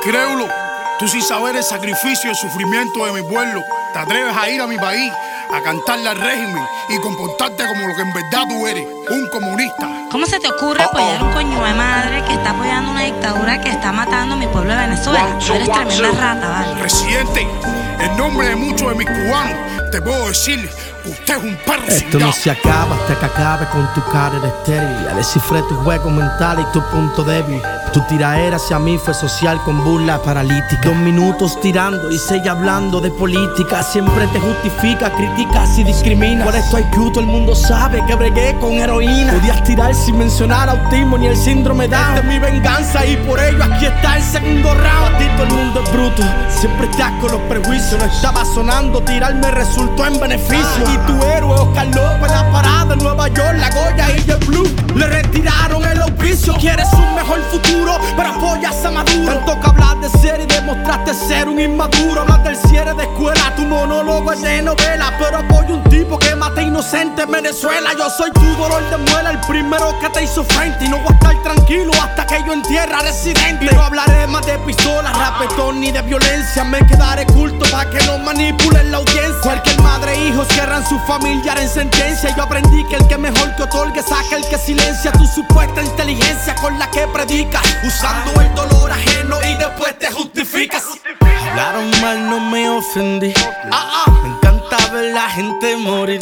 Incrédulo, tú sin saber el sacrificio y el sufrimiento de mi pueblo, te atreves a ir a mi país, a cantarle al régimen y comportarte como lo que en verdad tú eres, un comunista. ¿Cómo se te ocurre apoyar un coño de madre que está apoyando una dictadura que está matando a mi pueblo de Venezuela? Tú eres tremenda rata, ¿vale? Presidente, en nombre de muchos de mis cubanos, te puedo decir que usted es un perro sin Esto no se acaba hasta que acabe con tu cara de estéril. Ya descifré tu juego mental y tu punto débil. Tu tiraera hacia mí fue social con burla paralítica. 2 minutos tirando y 6 hablando de política. Siempre te justifica, criticas y discriminas. Por esto IQ todo el mundo sabe que bregué con heroína. Podías tirar sin mencionar autismo ni el síndrome Down. Esta es mi venganza y por ello aquí está el segundo round. A ti todo el mundo es bruto, siempre estás con los prejuicios. No estaba sonando, tirarme resultó en beneficio. Y tu héroe Oscar López, la parada en Nueva York, la Goya y el Blue le retiraron el auspicio. Quieres un mejor futuro, pero apoyas a Maduro. Tanto que hablas de ser y demostraste ser un inmaduro. Hablas del cierre de escuela, tu monólogo es de novela. Pero apoyo un tipo que mata inocente en Venezuela. Yo soy tu dolor de muela, el primero que te hizo frente. Y no voy a estar tranquilo hasta que yo entierre a Residente. Y no hablaré más de pistolas, rapetón ni de violencia. Me quedaré culto para que no manipulen la audiencia. Cualquier madre e hijo cierran su familiar en sentencia. Yo aprendí que el que mejor que otorgue saca el que silencia. Tu supuesta inteligencia con la que predicas, usando el dolor ajeno y después te justificas. Hablaron mal, no me ofendí. Me encanta ver la gente morir,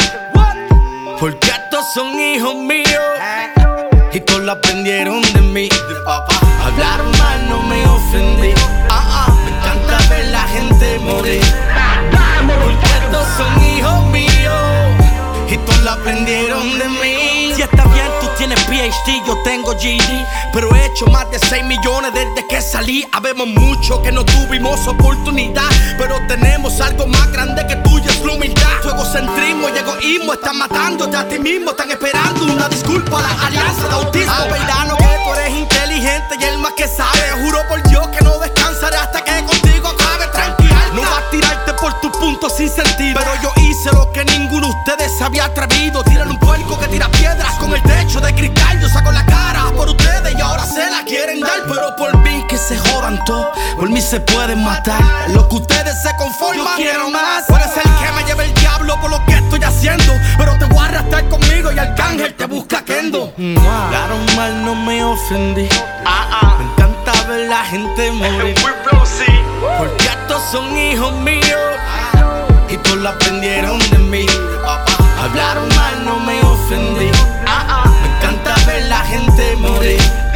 porque estos son hijos míos y todos lo aprendieron de mí. Hablaron mal, no me ofendí. Me encanta ver la gente morir, porque estos son hijos míos y todos lo aprendieron de mí. Si está bien, tú tienes PhD, yo tengo GD, pero he hecho más de 6 millones desde que salí. Habemos mucho que no tuvimos oportunidad, pero tenemos algo más grande que tuyo, es la humildad. Tu egocentrismo y egoísmo están matándote a ti mismo. Están esperando una disculpa a la alianza de autismo. Verano que tú eres inteligente y el más que sabe. Juro por Dios que no descansaré hasta que contigo acabe. Tranquilo, no vas a tirarte por tus puntos sin sentido, pero yo hice lo que ninguno de ustedes se había atrevido. Tiran un puerco que tira piedras con el techo de cristal. Yo saco la cara por ustedes y ahora se la quieren dar. Pero por mí que se jodan todos, por mí se pueden matar. Lo que ustedes se conforman, yo quiero más. Puede ser que me lleve el diablo por lo que estoy haciendo, pero te voy a arrastrar conmigo y Arcángel te busca Kendo. Hablaron mal, no me ofendí. Me encanta ver la gente morir, porque estos son hijos míos y todos lo aprendieron de mí. Hablaron mal, no me ofendí. Me encanta ver la gente morir,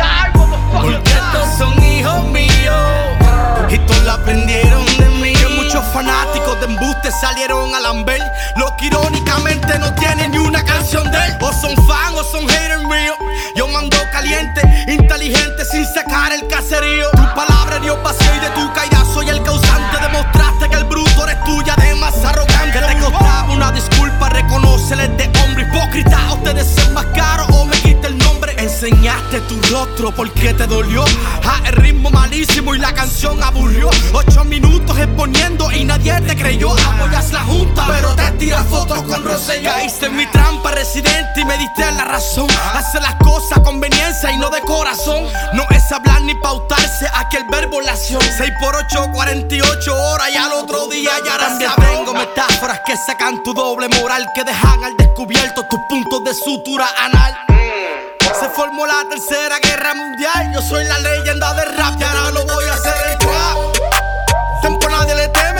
porque estos son hijos míos y todos lo aprendieron de mí. Que muchos fanáticos de embuste salieron a lamber lo que irónicamente no tienen ni una canción de él. O son fan o son haters míos. Yo mando caliente, inteligente sin sacar el caserío. Tu palabra dio vacío y de tu caída soy el causante. Demostraste que el bruto eres tuya, además arrogante. Que te costaba una disculpa, reconócele de hombre hipócrita. O te desenmascaro o me quita el nombre. Enseñaste tu rostro porque te dolió. El ritmo malísimo y la canción aburrió. 8 minutos exponiendo y nadie te creyó. Apoyas la junta pero te tiras fotos con Rosselló. Caíste en mi trampa, Residente, y me diste la razón. Hacer las cosas a conveniencia y no de corazón. No es hablar ni pautarse, aquí el verbo la acción. 6 por 8, 48 horas y al otro día ya ahora tengo metáforas que sacan tu doble moral, que dejan al descubierto tus puntos de sutura anal. Se formó la tercera guerra mundial. Yo soy la leyenda del rap y ahora lo voy a hacer el trap. Tiempo nadie le teme.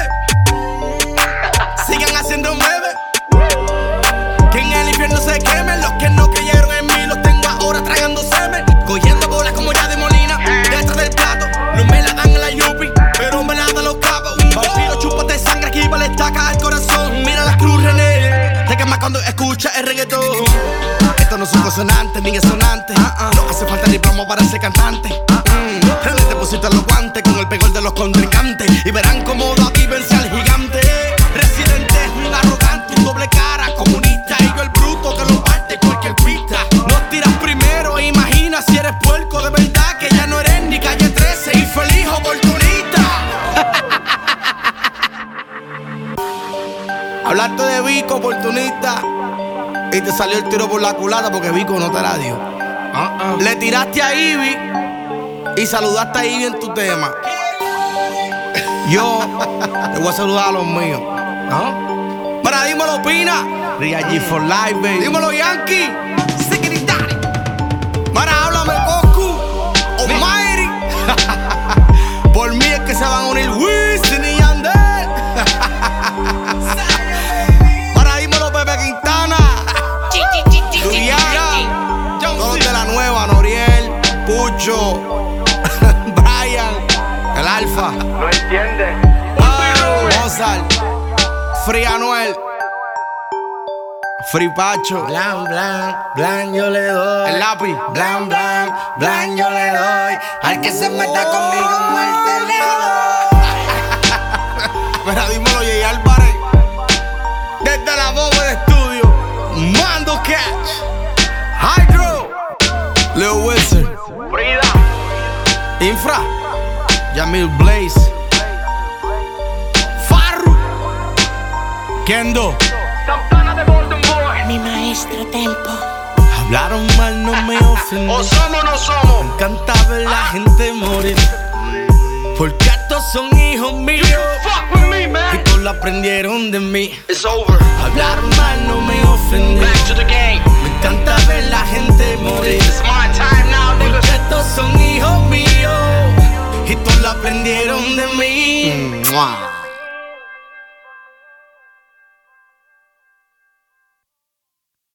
Sigan haciendo memes, que en el infierno se quemen. Los que no creyeron en mí los tengo ahora tragando semen. Cogiendo bolas como ya de Molina detrás del plato. No me la dan en la Yupi, pero me la dan los cabos. Vampiro, chúpate sangre, aquí vale estaca al corazón. Mira la cruz, René, te quema cuando escucha el reggaetón. Esto no son consonantes ni sonantes. No hace falta ni plomo para ser cantante. René, te pusiste los guantes con el pegol de los contrincantes y verán cómo David vence al gigante. Residente es un arrogante, un doble cara, comunista. Y yo el bruto que lo parte cualquier pista. Nos tiras primero, imagina si eres puerco de verdad, que ya no eres ni calle 13 y feliz oportunista. Hablaste de Vico, oportunista, y te salió el tiro por la culata porque Vico no te la dio. Le tiraste a Ivy y saludaste a Ivy en tu tema. Yo le voy a saludar a los míos. ¿Ah? Para, dímelo, Pina. Ria G for life, baby. Dímelo, Yankee. Secretary. Para, háblame, Goku. Almighty. Por mí es que se van a unir Wisin y Yandel. Para, dímelo, Pepe Quintana. Duriana. Todos de la nueva, Noriel, Pucho, Brian, el Alfa. No entiende. Mozart, Free Anuel, Free Pacho. Blan, blan, blan yo le doy. El lápiz. Blan, blan, blan yo le doy. Al que se meta conmigo muerte le doy. Mira, dímelo, Jay Álvarez. Desde la bomba de estudio, Mando Catch, Hydro, Lil Wilson, Frida. Infra, Yamil Blaze, Farru, Kendo. Santana de Baltimore. Mi maestro Tempo. Hablaron mal, no me ofendí. O somos o no somos. Me encanta ver la gente morir, porque estos son hijos míos Fuck with me, y man. todos lo aprendieron de mí. It's over. Hablaron mal, no me ofendí. Back to the game. Me encanta ver la gente morir, It's my time now, porque niggas. estos son hijos míos y todos lo aprendieron de mí.